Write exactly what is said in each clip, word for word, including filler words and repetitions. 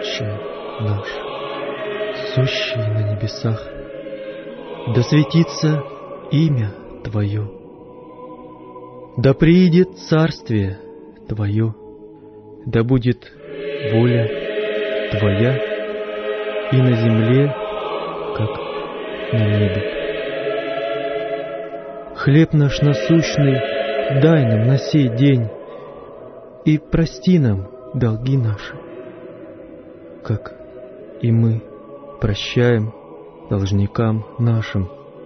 Отче наш, сущий на небесах, да светится имя Твое, да приидет царствие Твое, да будет воля Твоя и на земле, как на небе. Хлеб наш насущный дай нам на сей день, и прости нам долги наши, как и мы прощаем должникам нашим.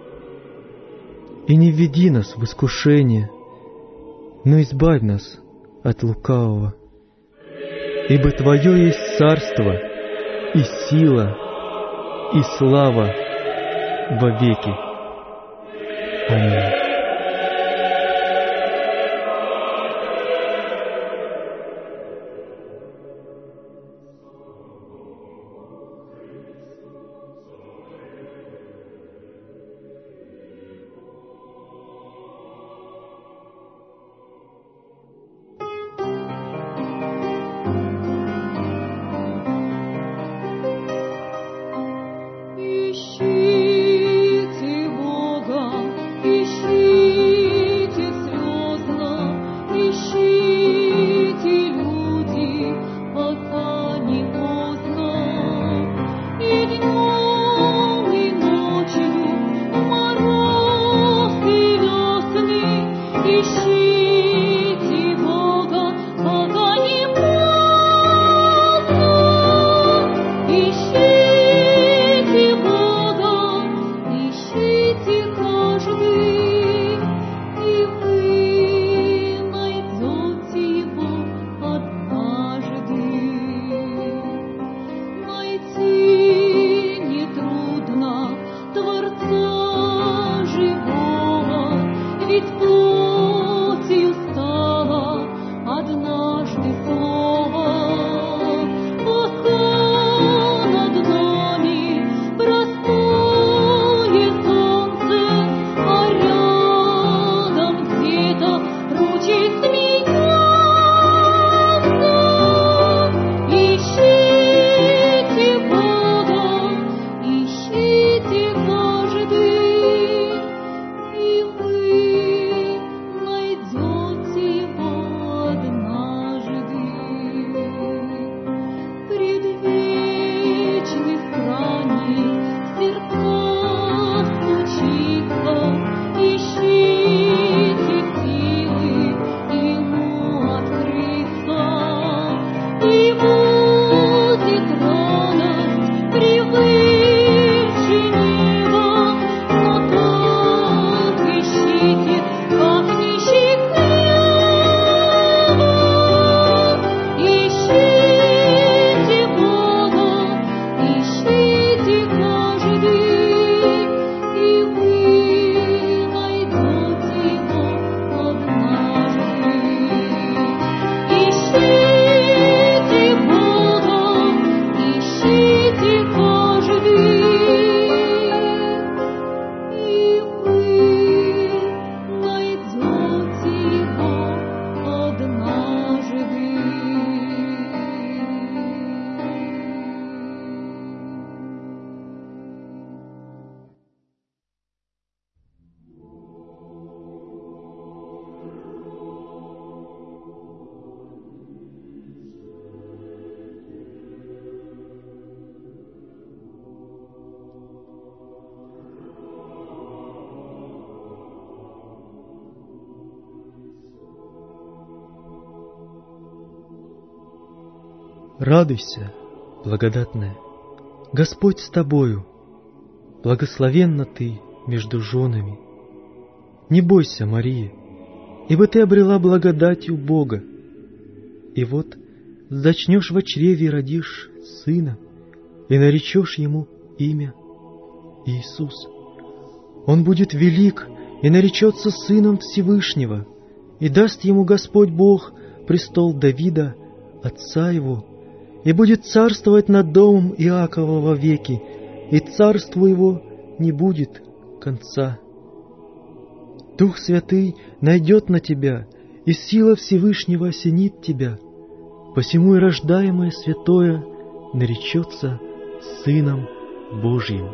И не введи нас в искушение, но избавь нас от лукавого. Ибо Твое есть царство, и сила, и слава во веки. Аминь. Радуйся, благодатная, Господь с тобою, благословенна ты между женами. Не бойся, Мария, ибо ты обрела благодать у Бога. И вот зачнешь во чреве и родишь сына, и наречешь ему имя Иисус. Он будет велик и наречется сыном Всевышнего, и даст ему Господь Бог престол Давида, отца его, и будет царствовать над домом Иакова вовеки, и царству его не будет конца. Дух Святый найдет на тебя, и сила Всевышнего осенит тебя. Посему и рождаемое святое наречется Сыном Божьим.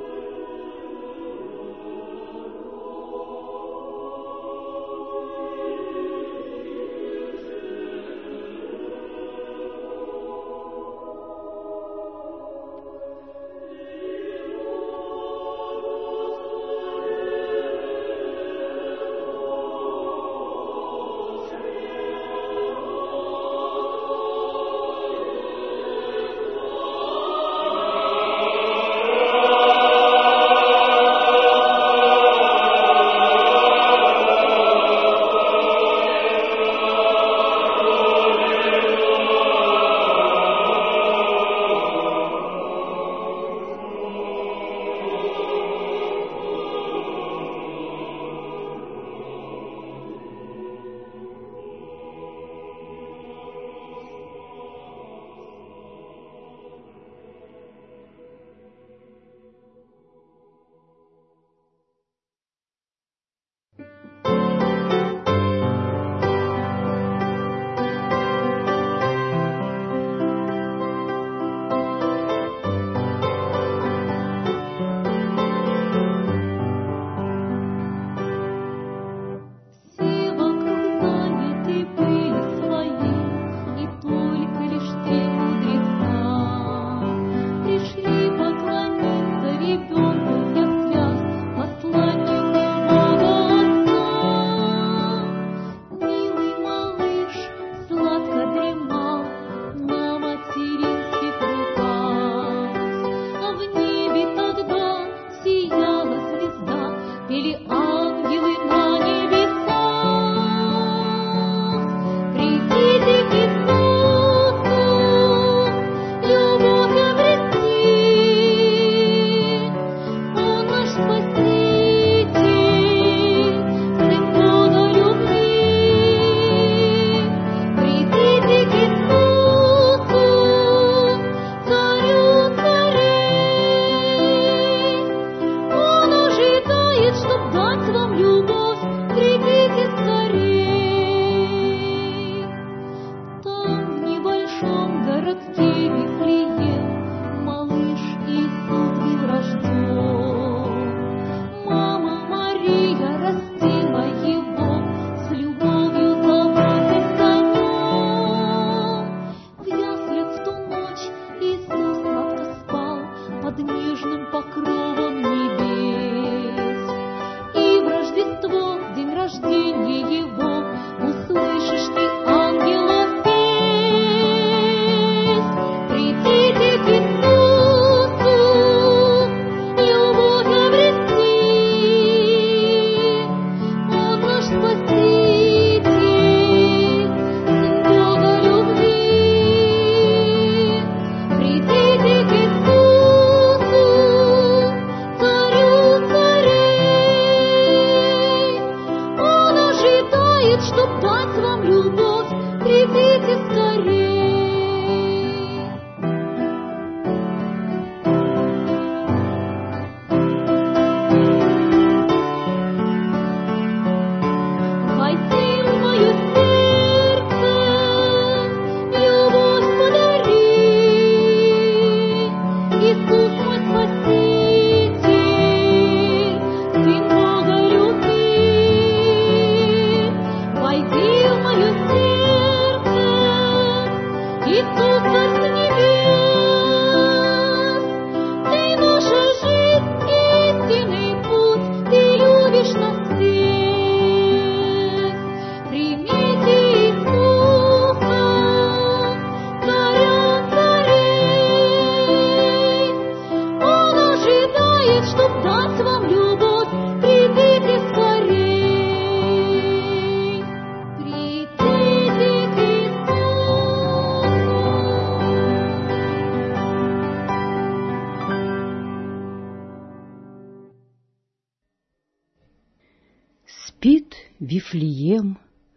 Спит Вифлеем,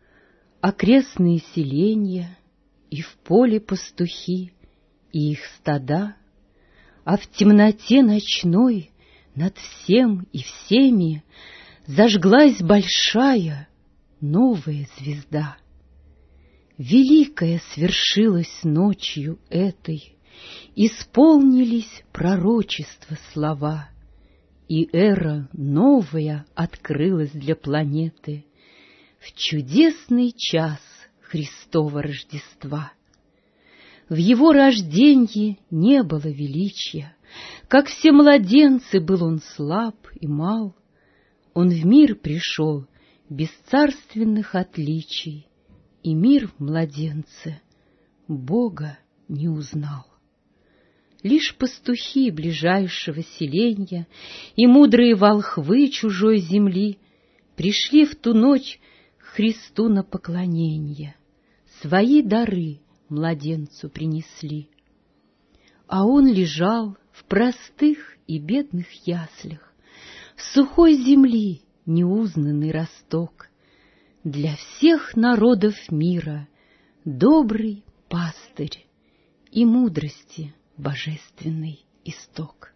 окрестные селенья, и в поле пастухи, и их стада, а в темноте ночной над всем и всеми зажглась большая новая звезда. Великая свершилась ночью этой, исполнились пророчества слова, и эра новая открылась для планеты в чудесный час Христова Рождества. В его рожденье не было величия, как все младенцы был он слаб и мал. Он в мир пришел без царственных отличий, и мир в младенце Бога не узнал. Лишь пастухи ближайшего селенья и мудрые волхвы чужой земли пришли в ту ночь к Христу на поклонение, свои дары младенцу принесли. А он лежал в простых и бедных яслях, в сухой земли неузнанный росток, для всех народов мира добрый пастырь и мудрости божественный исток.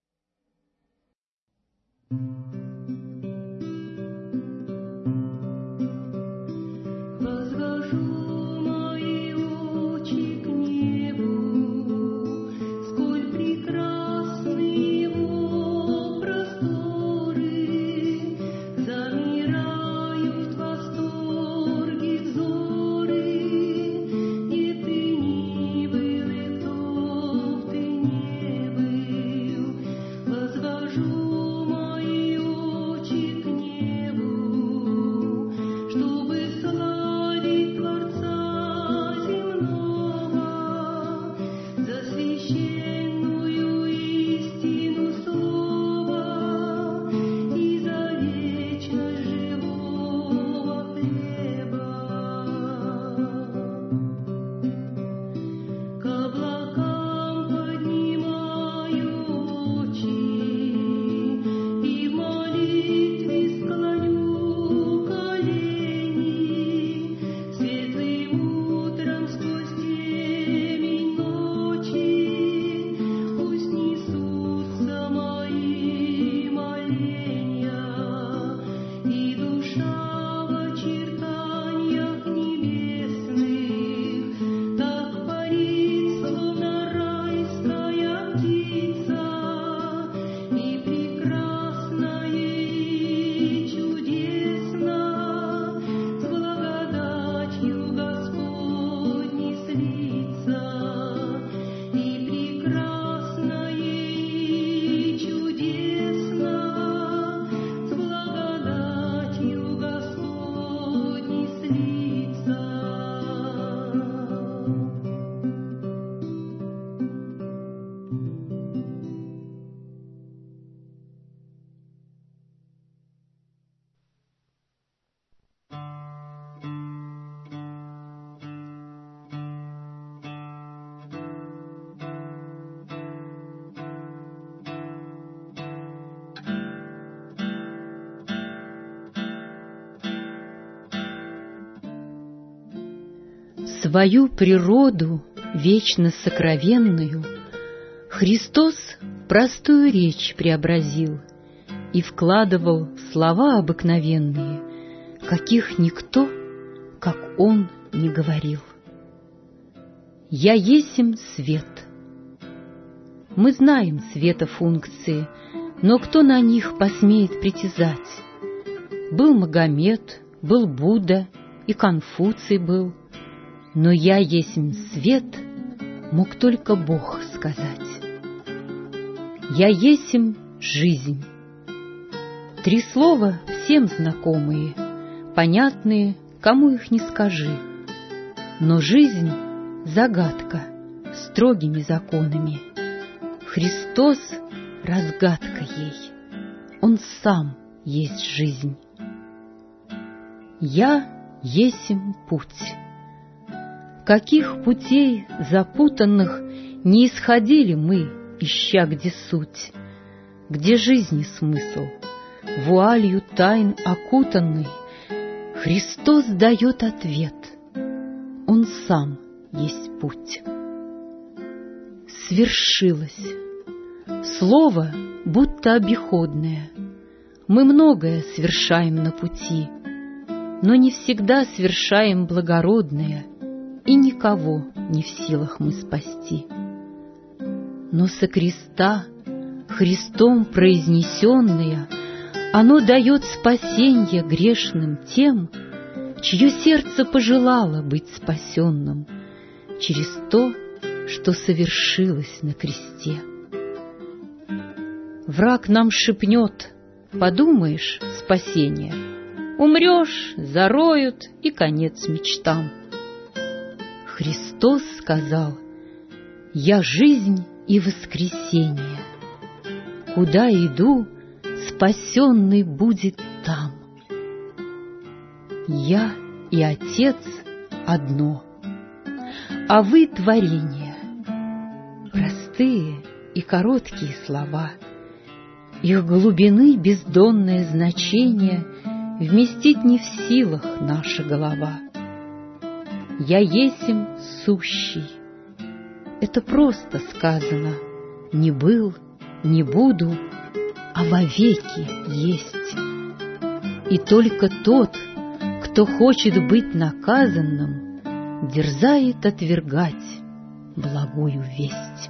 Свою природу, вечно сокровенную, Христос в простую речь преобразил и вкладывал слова обыкновенные, каких никто, как Он, не говорил. «Я есмь свет». Мы знаем света функции, но кто на них посмеет притязать? Был Магомед, был Будда, и Конфуций был, но «я есмь свет» мог только Бог сказать. «Я есмь жизнь». Три слова всем знакомые, понятные, кому их не скажи. Но жизнь — загадка строгими законами. Христос — разгадка ей, Он сам есть жизнь. «Я есмь путь». Каких путей запутанных не исходили мы, ища где суть, где жизни смысл, вуалью тайн окутанный, Христос дает ответ, Он сам есть путь. Свершилось. Слово будто обиходное. Мы многое совершаем на пути, но не всегда совершаем благородное, и никого не в силах мы спасти. но со креста, Христом произнесенное, оно дает спасенье грешным тем, чье сердце пожелало быть спасенным через то, что совершилось на кресте. Враг нам шепнет: подумаешь, спасение, умрешь, зароют, и конец мечтам. Христос сказал: я жизнь и воскресение. Куда иду, спасенный будет там. Я и Отец одно, а вы творение. Простые и короткие слова, их глубины бездонное значение вместить не в силах наша голова. Я есмь сущий. Это просто сказано. Не был, не буду, а вовеки есть. И только тот, кто хочет быть наказанным, дерзает отвергать благую весть.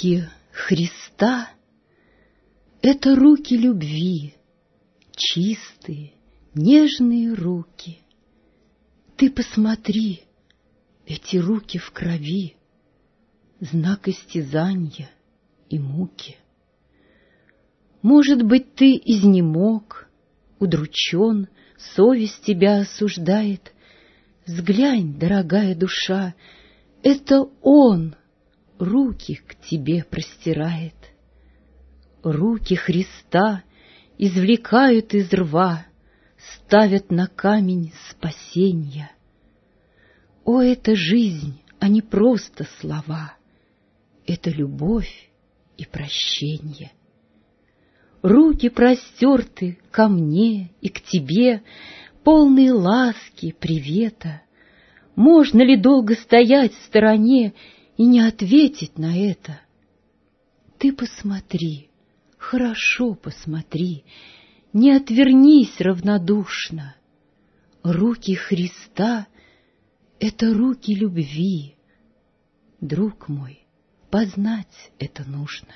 Руки Христа — это руки любви, чистые, нежные руки. Ты посмотри, эти руки в крови, знак истязания и муки. Может быть, ты изнемог, удручен, совесть тебя осуждает. Взглянь, дорогая душа, это Он руки к тебе простирает. Руки Христа извлекают из рва, ставят на камень спасенья. О, это жизнь, а не просто слова, это любовь и прощенье. Руки простерты ко мне и к тебе, полные ласки, привета. Можно ли долго стоять в стороне и не ответить на это? Ты посмотри, хорошо посмотри, не отвернись равнодушно. Руки Христа — это руки любви. Друг мой, познать это нужно.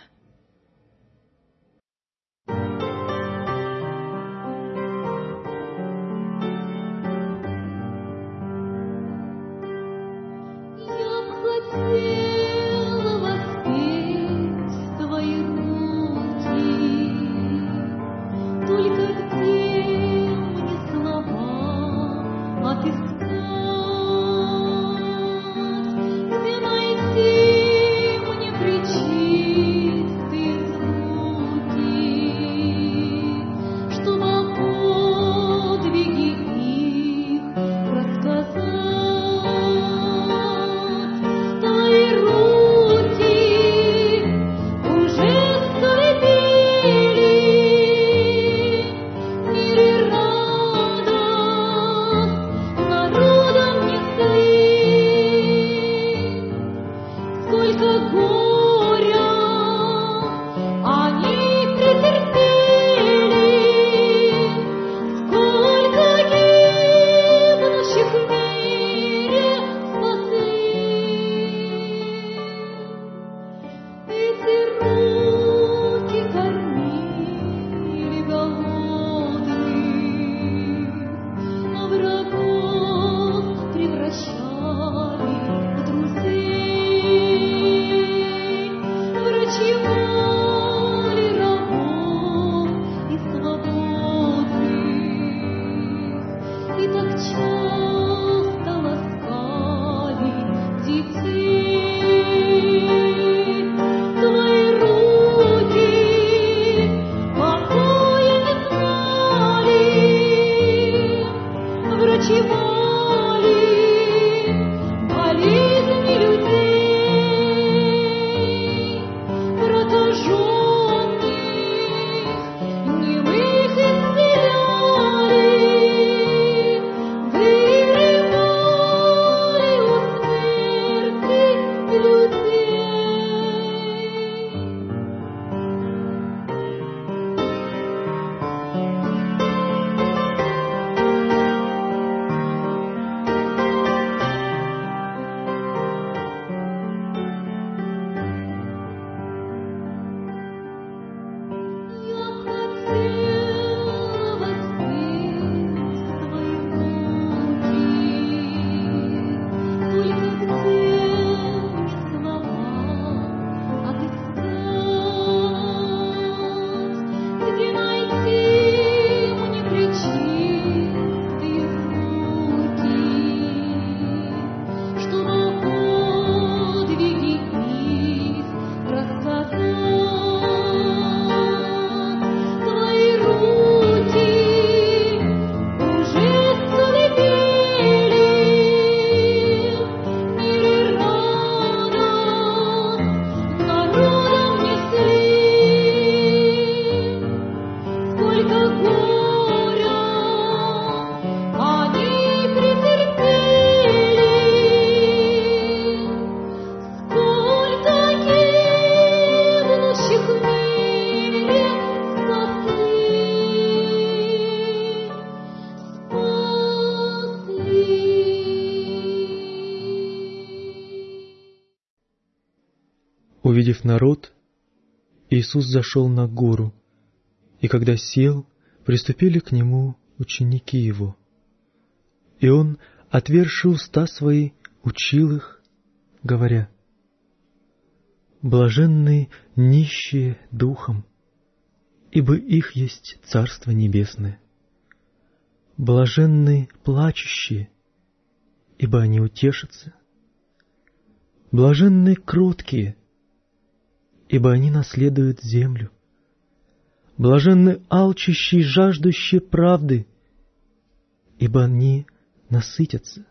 Где найти мне причину? Увидев народ, Иисус зашел на гору, и когда сел, приступили к Нему ученики Его. И Он, отверши уста Свои, учил их, говоря: «Блаженны нищие духом, ибо их есть Царство Небесное. Блаженны плачущие, ибо они утешатся. Блаженны кроткие, ибо они наследуют землю. Блаженны алчущие и жаждущие правды, ибо они насытятся.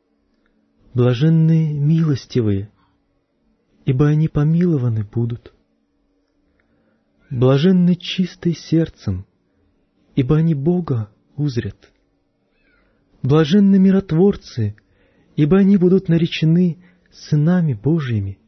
Блаженны милостивые, ибо они помилованы будут. Блаженны чистые сердцем, ибо они Бога узрят. Блаженны миротворцы, ибо они будут наречены сынами Божьими.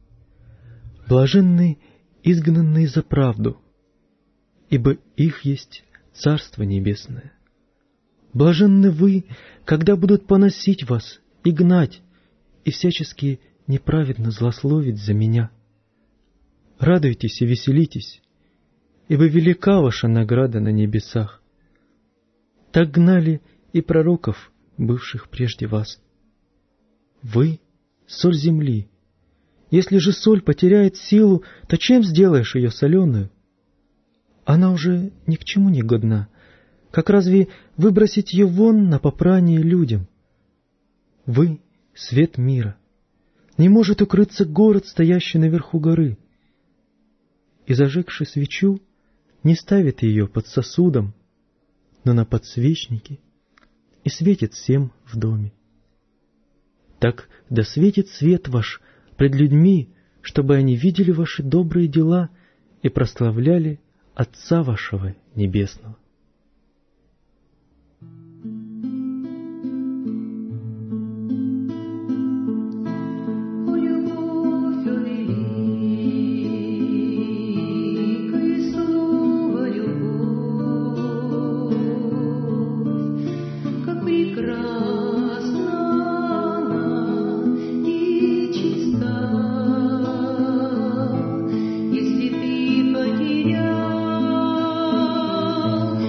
Блаженны изгнанные за правду, ибо их есть Царство Небесное. Блаженны вы, когда будут поносить вас и гнать, и всячески неправедно злословить за Меня. Радуйтесь и веселитесь, ибо велика ваша награда на небесах. Так гнали и пророков, бывших прежде вас. Вы — соль земли. Если же соль потеряет силу, то чем сделаешь ее соленую? Она уже ни к чему не годна. Как разве выбросить ее вон на попрание людям? Вы — свет мира. Не может укрыться город, стоящий наверху горы. И, зажегши свечу, не ставит ее под сосудом, но на подсвечнике, и светит всем в доме. Так да светит свет ваш пред людьми, чтобы они видели ваши добрые дела и прославляли Отца вашего Небесного». Если ты потерял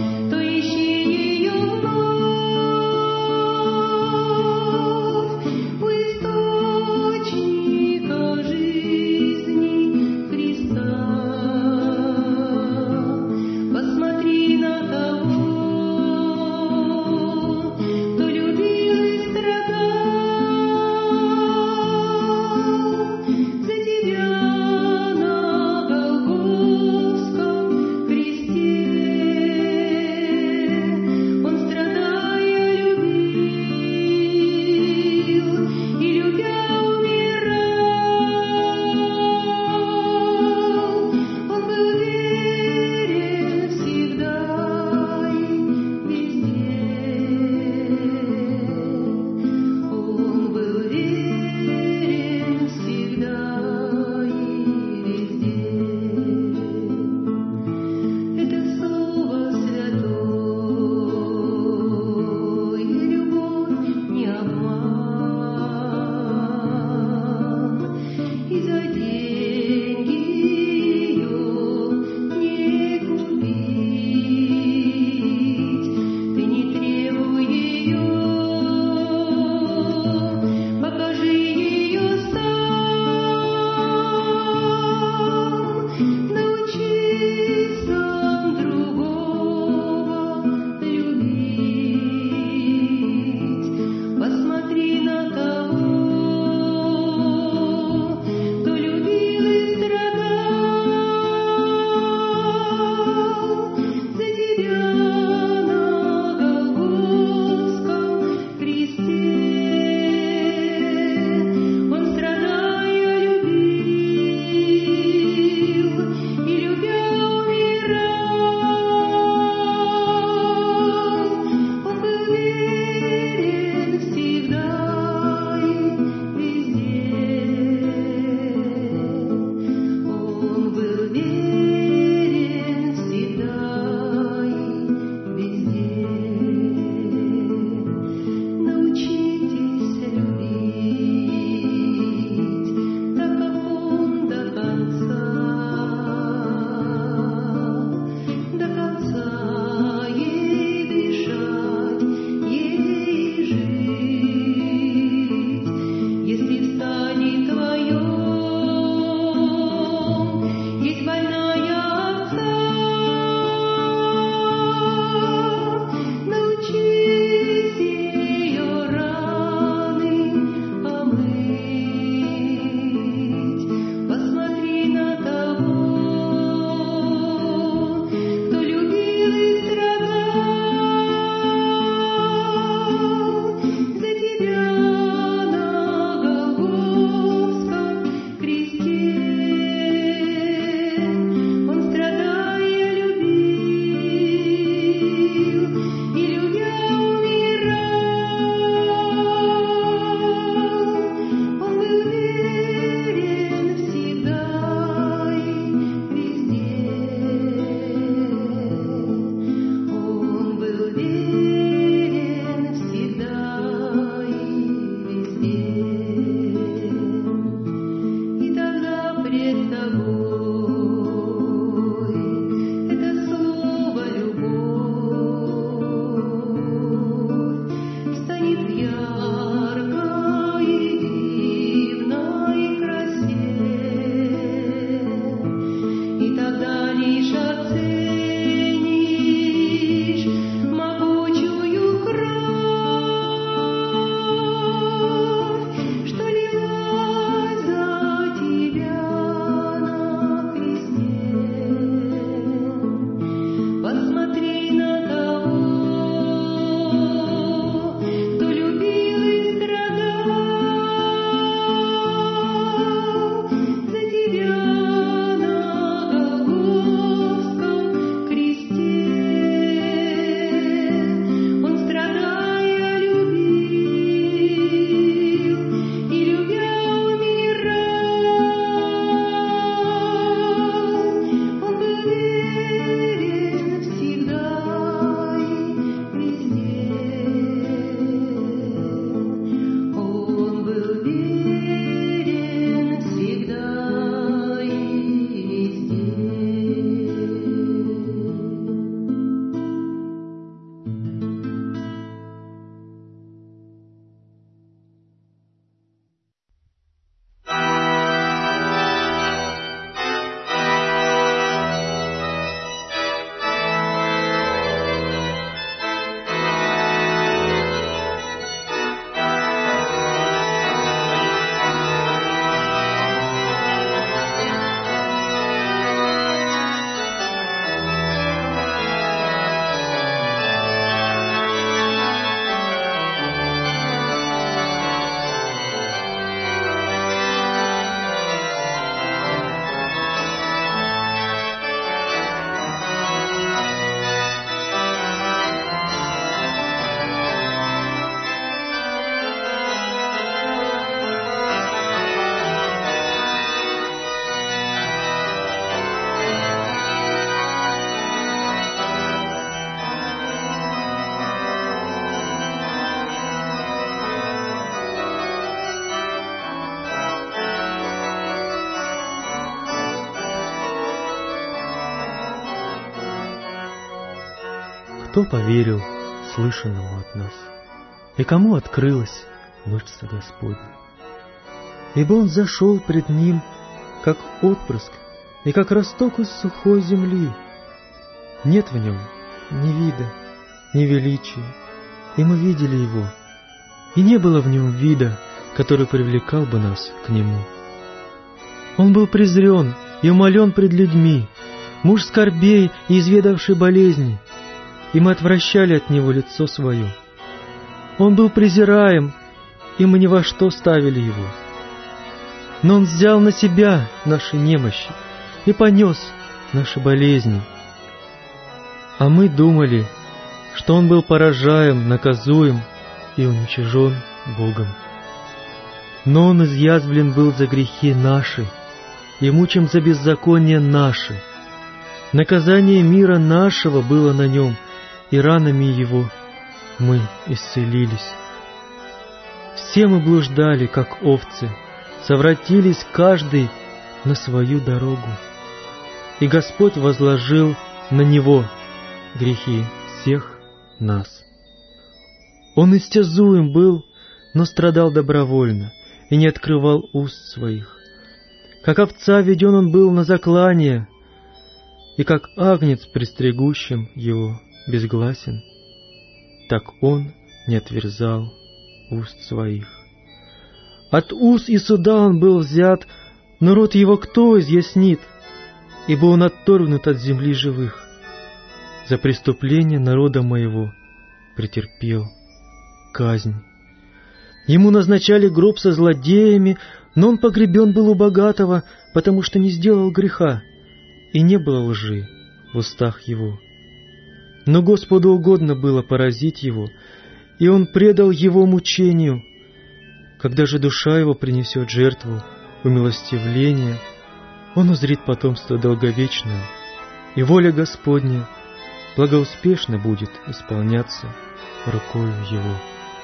кто поверил слышанному от нас, и кому открылась мышца Господня. Ибо Он зашел пред Ним, как отпрыск, и как росток из сухой земли. Нет в Нем ни вида, ни величия, и мы видели Его, и не было в Нем вида, который привлекал бы нас к Нему. Он был презрен и умолен пред людьми, муж скорбей и изведавший болезни, и мы отвращали от Него лицо свое. Он был презираем, и мы ни во что ставили Его. Но Он взял на себя наши немощи и понес наши болезни. А мы думали, что Он был поражаем, наказуем и уничижен Богом. Но Он изъязвлен был за грехи наши и мучим за беззаконие наши. Наказание мира нашего было на Нем, и ранами Его мы исцелились. Все мы блуждали, как овцы, совратились каждый на свою дорогу. И Господь возложил на Него грехи всех нас. Он истязуем был, но страдал добровольно и не открывал уст своих. Как овца веден Он был на заклание, и как агнец пристригущим Его безгласен, так Он не отверзал уст своих. От уз и суда Он был взят, но род Его кто изъяснит? Ибо Он отторгнут от земли живых. За преступление народа моего претерпел казнь. Ему назначали гроб со злодеями, но Он погребен был у богатого, потому что не сделал греха, и не было лжи в устах Его. Но Господу угодно было поразить Его, и Он предал Его мучению. Когда же душа Его принесет жертву умилостивления, Он узрит потомство долговечное, и воля Господня благоуспешно будет исполняться рукою Его.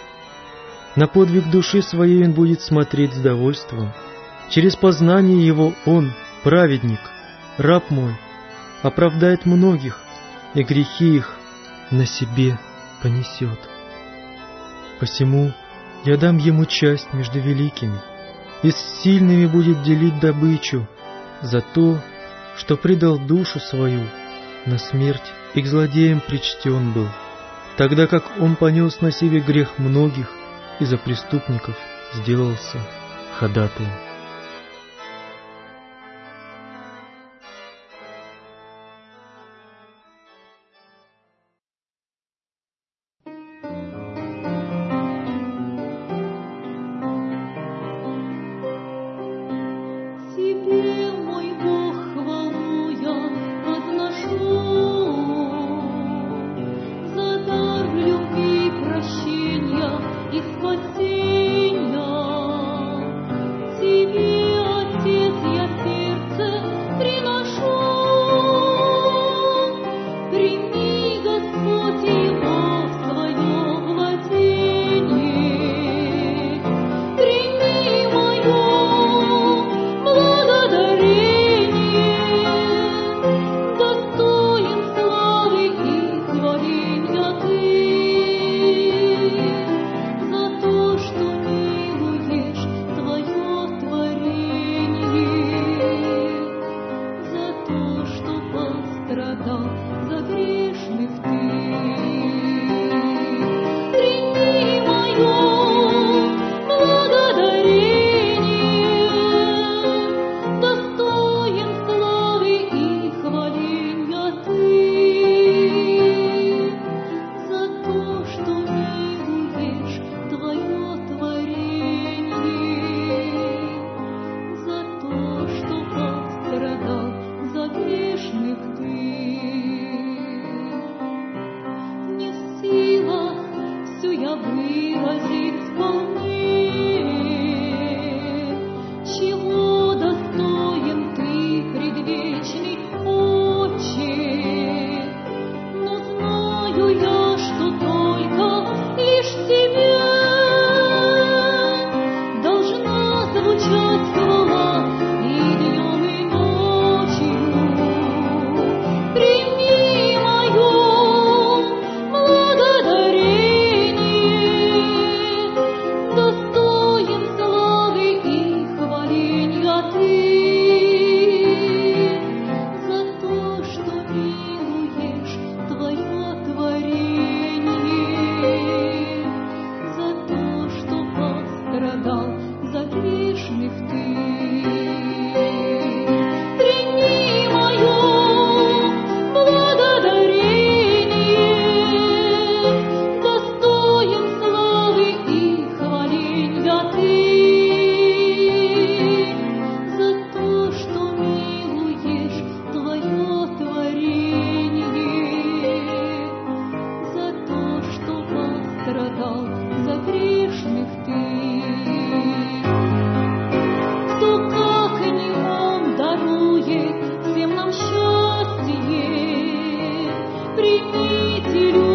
На подвиг души своей Он будет смотреть с довольством. Через познание Его Он, праведник, раб мой, оправдает многих, и грехи их на себе понесет. Посему я дам Ему часть между великими, и с сильными будет делить добычу за то, что предал душу свою на смерть и к злодеям причтен был, тогда как Он понес на себе грех многих и за преступников сделался ходатаем. примите,